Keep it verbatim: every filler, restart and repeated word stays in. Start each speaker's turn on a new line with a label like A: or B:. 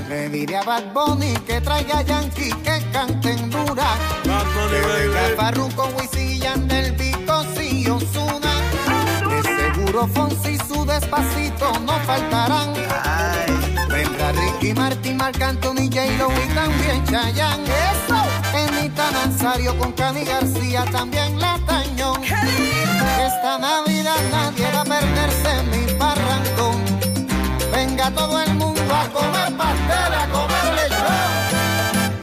A: Le diré a Bad Bunny que traiga Yankee, que canten dura.
B: Bad Bunny,
A: que venga
B: baby.
A: Farruko, Wisin y Yandel, Vico, y Ozuna. De seguro Fonsi y su Despacito no faltarán.
C: Ay.
A: Vendrá Ricky Martin, Marc Anthony, J-Lo y también Chayanne. ¡Eso! Kenita Nazario con Cani García, también La Tañón. Esta Navidad nadie va a perderse en mi parrandón. Venga todo el